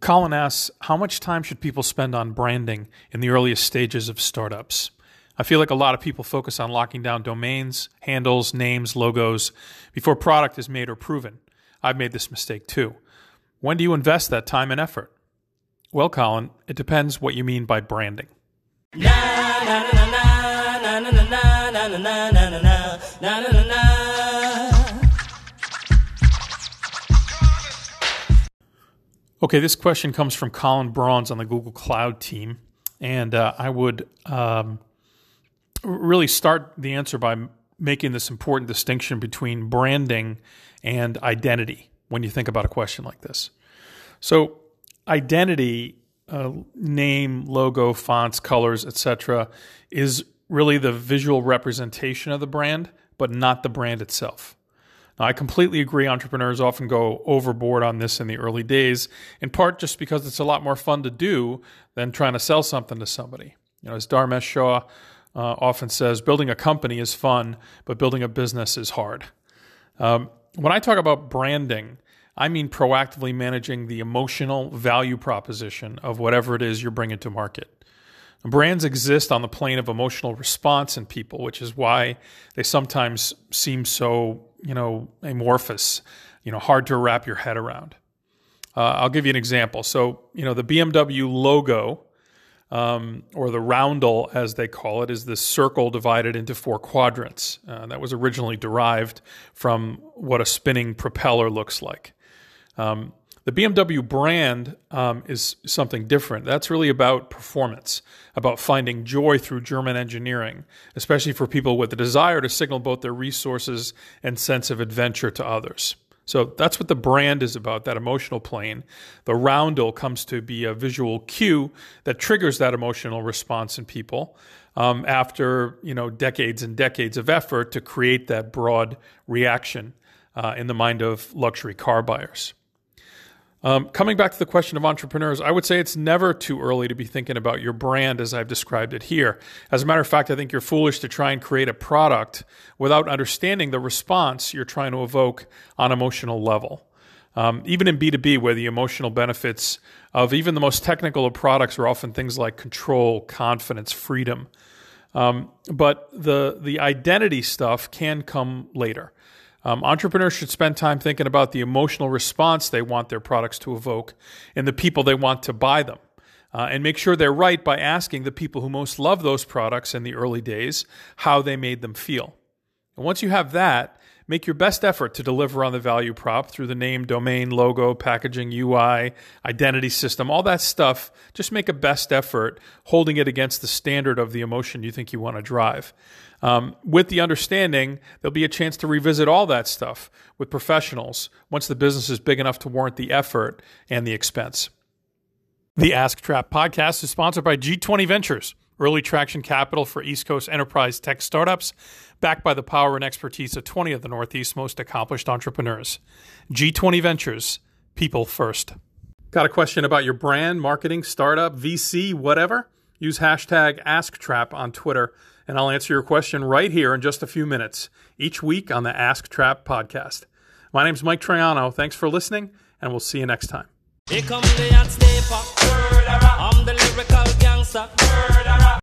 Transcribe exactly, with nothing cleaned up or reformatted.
Colin asks, how much time should people spend on branding in the earliest stages of startups? I feel like a lot of people focus on locking down domains, handles, names, logos before product is made or proven. I've made this mistake too. When do you invest that time and effort? Well, Colin, it depends what you mean by branding. Okay, this question comes from Colin Bronze on the Google Cloud team, and uh, I would um, really start the answer by making this important distinction between branding and identity when you think about a question like this. So identity, uh, name, logo, fonts, colors, et cetera, is really the visual representation of the brand, but not the brand itself. Now, I completely agree entrepreneurs often go overboard on this in the early days, in part just because it's a lot more fun to do than trying to sell something to somebody. You know, as Dharmesh Shah uh, often says, building a company is fun, but building a business is hard. Um, when I talk about branding, I mean proactively managing the emotional value proposition of whatever it is you're bringing to market. Brands exist on the plane of emotional response in people, which is why they sometimes seem so, you know, amorphous, you know, hard to wrap your head around. Uh, I'll give you an example. So, you know, the B M W logo, um, or the roundel, as they call it, is this circle divided into four quadrants. Uh, that was originally derived from what a spinning propeller looks like. Um, The B M W brand um, is something different. That's really about performance, about finding joy through German engineering, especially for people with the desire to signal both their resources and sense of adventure to others. So that's what the brand is about, that emotional plane. The roundel comes to be a visual cue that triggers that emotional response in people um, after, you know, decades and decades of effort to create that broad reaction uh, in the mind of luxury car buyers. Um, coming back to the question of entrepreneurs, I would say it's never too early to be thinking about your brand as I've described it here. As a matter of fact, I think you're foolish to try and create a product without understanding the response you're trying to evoke on emotional level. Um, even in B two B, where the emotional benefits of even the most technical of products are often things like control, confidence, freedom. Um, but the the identity stuff can come later. Um, entrepreneurs should spend time thinking about the emotional response they want their products to evoke and the people they want to buy them. Uh, and make sure they're right by asking the people who most love those products in the early days how they made them feel. And once you have that, make your best effort to deliver on the value prop through the name, domain, logo, packaging, U I, identity system, all that stuff. Just make a best effort holding it against the standard of the emotion you think you want to drive. Um, with the understanding, there'll be a chance to revisit all that stuff with professionals once the business is big enough to warrant the effort and the expense. The Ask Trap podcast is sponsored by G twenty Ventures, early traction capital for East Coast enterprise tech startups, backed by the power and expertise of twenty of the Northeast's most accomplished entrepreneurs. G twenty Ventures, people first. Got a question about your brand, marketing, startup, V C, whatever? Use hashtag AskTrap on Twitter, and I'll answer your question right here in just a few minutes, each week on the Ask Trap podcast. My name's Mike Troiano. Thanks for listening, and we'll see you next time. Here come the hot stepper. I'm the lyrical gangster.